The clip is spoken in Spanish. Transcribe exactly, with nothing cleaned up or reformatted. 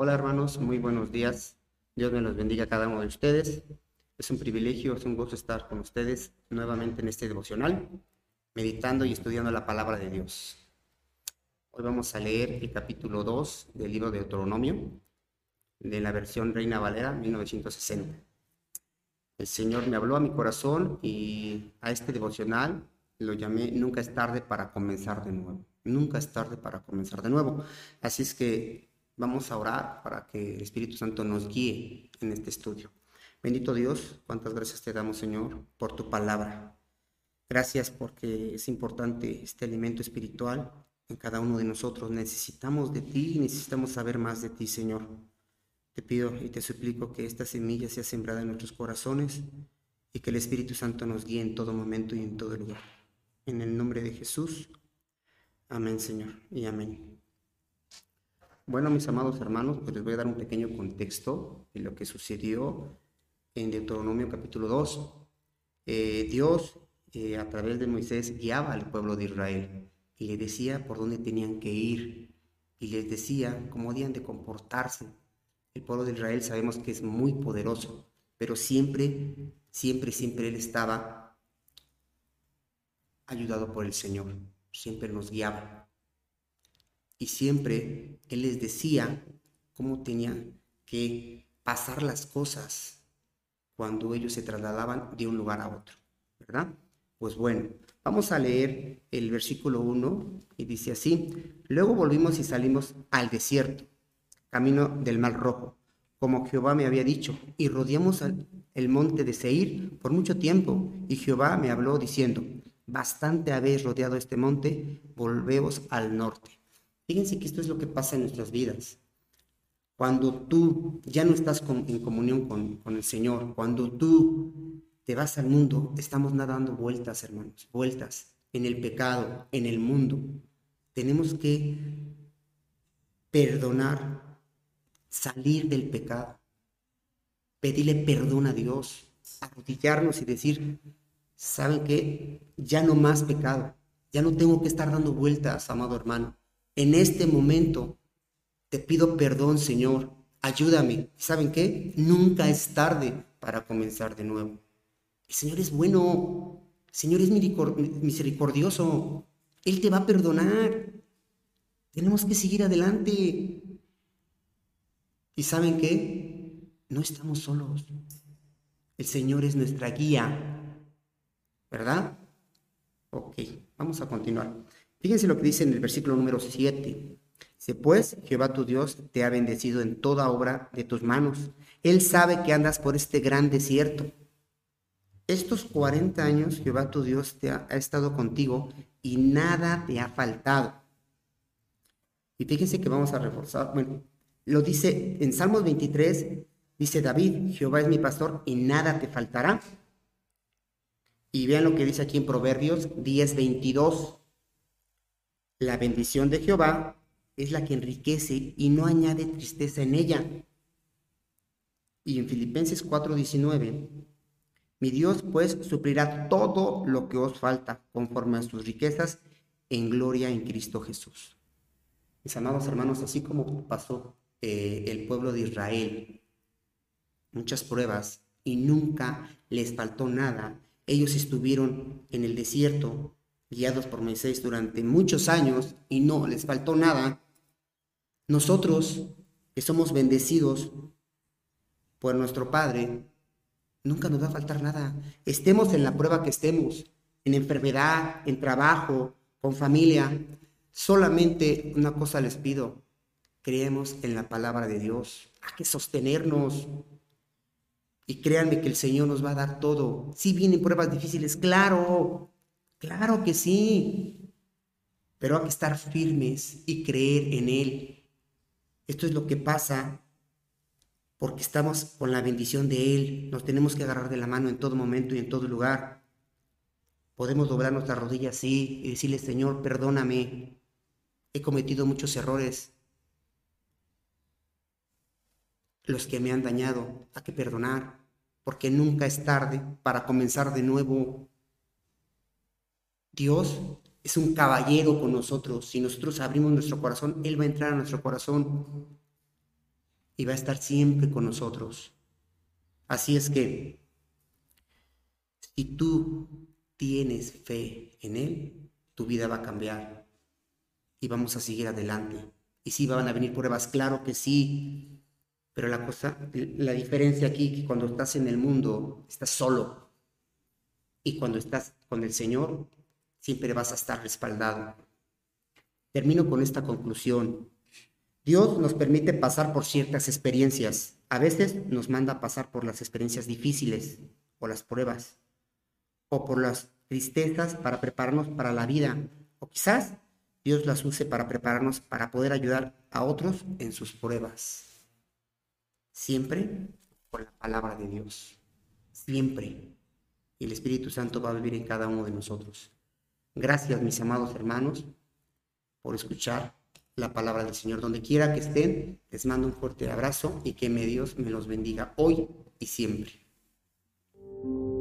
Hola hermanos, muy buenos días. Dios me los bendiga a cada uno de ustedes. Es un privilegio, es un gozo estar con ustedes nuevamente en este devocional, meditando y estudiando la palabra de Dios. Hoy vamos a leer el capítulo dos del libro de Deuteronomio, de la versión Reina Valera mil novecientos sesenta. El Señor me habló a mi corazón y a este devocional lo llamé Nunca es tarde para comenzar de nuevo. Nunca es tarde para comenzar de nuevo. Así es que vamos a orar para que el Espíritu Santo nos guíe en este estudio. Bendito Dios, cuántas gracias te damos, Señor, por tu palabra. Gracias porque es importante este alimento espiritual en cada uno de nosotros. Necesitamos de ti y necesitamos saber más de ti, Señor. Te pido y te suplico que esta semilla sea sembrada en nuestros corazones y que el Espíritu Santo nos guíe en todo momento y en todo lugar. En el nombre de Jesús. Amén, Señor, y amén. Bueno, mis amados hermanos, pues les voy a dar un pequeño contexto de lo que sucedió en Deuteronomio capítulo dos. Eh, Dios, eh, a través de Moisés, guiaba al pueblo de Israel y le decía por dónde tenían que ir y les decía cómo debían de comportarse. El pueblo de Israel sabemos que es muy poderoso, pero siempre, siempre, siempre él estaba ayudado por el Señor. Siempre nos guiaba. Y siempre él les decía cómo tenían que pasar las cosas cuando ellos se trasladaban de un lugar a otro, ¿verdad? Pues bueno, vamos a leer el versículo uno y dice así: luego volvimos y salimos al desierto, camino del Mar Rojo, como Jehová me había dicho, y rodeamos el monte de Seir por mucho tiempo, y Jehová me habló diciendo: bastante habéis rodeado este monte, volveos al norte. Fíjense que esto es lo que pasa en nuestras vidas. Cuando tú ya no estás con, en comunión con, con el Señor, cuando tú te vas al mundo, estamos dando vueltas, hermanos, vueltas en el pecado, en el mundo. Tenemos que perdonar, salir del pecado, pedirle perdón a Dios, arrodillarnos y decir: ¿saben qué? Ya no más pecado, ya no tengo que estar dando vueltas, amado hermano. En este momento te pido perdón, Señor, ayúdame. ¿Saben qué? Nunca es tarde para comenzar de nuevo. El Señor es bueno, el Señor es misericordioso, Él te va a perdonar. Tenemos que seguir adelante. ¿Y saben qué? No estamos solos. El Señor es nuestra guía, ¿verdad? Ok, vamos a continuar. Fíjense lo que dice en el versículo número siete. Dice: pues Jehová tu Dios te ha bendecido en toda obra de tus manos. Él sabe que andas por este gran desierto. Estos cuarenta años Jehová tu Dios te ha, ha estado contigo y nada te ha faltado. Y fíjense que vamos a reforzar, bueno, lo dice en Salmos veintitrés, dice David: Jehová es mi pastor y nada te faltará. Y vean lo que dice aquí en Proverbios diez veintidós. La bendición de Jehová es la que enriquece y no añade tristeza en ella. Y en Filipenses cuatro diecinueve, mi Dios pues suplirá todo lo que os falta conforme a sus riquezas en gloria en Cristo Jesús. Mis amados hermanos, así como pasó eh, el pueblo de Israel muchas pruebas y nunca les faltó nada, ellos estuvieron en el desierto guiados por Moisés durante muchos años y no les faltó nada. Nosotros, que somos bendecidos por nuestro Padre, nunca nos va a faltar nada. Estemos en la prueba que estemos, en enfermedad, en trabajo, con familia. Solamente una cosa les pido: creemos en la palabra de Dios. Hay que sostenernos. Y créanme que el Señor nos va a dar todo. Sí vienen pruebas difíciles, claro, claro que sí. Pero hay que estar firmes y creer en Él. Esto es lo que pasa porque estamos con la bendición de Él. Nos tenemos que agarrar de la mano en todo momento y en todo lugar. Podemos doblar nuestras rodillas, sí, y decirle: Señor, perdóname. He cometido muchos errores. Los que me han dañado, hay que perdonar, porque nunca es tarde para comenzar de nuevo. Dios es un caballero con nosotros. Si nosotros abrimos nuestro corazón, Él va a entrar a nuestro corazón. y va a estar siempre con nosotros. Así es que, si tú tienes fe en Él, tu vida va a cambiar y vamos a seguir adelante. Y sí, van a venir pruebas, claro que sí, pero la cosa, la diferencia aquí es que cuando estás en el mundo, estás solo, y cuando estás con el Señor, siempre vas a estar respaldado. Termino con esta conclusión. Dios nos permite pasar por ciertas experiencias. A veces nos manda a pasar por las experiencias difíciles o las pruebas, o por las tristezas para prepararnos para la vida, o quizás Dios las use para prepararnos para poder ayudar a otros en sus pruebas. Siempre por la palabra de Dios. Siempre. Y el Espíritu Santo va a vivir en cada uno de nosotros. Gracias, mis amados hermanos, por escuchar la palabra del Señor. Donde quiera que estén, les mando un fuerte abrazo y que me Dios me los bendiga hoy y siempre.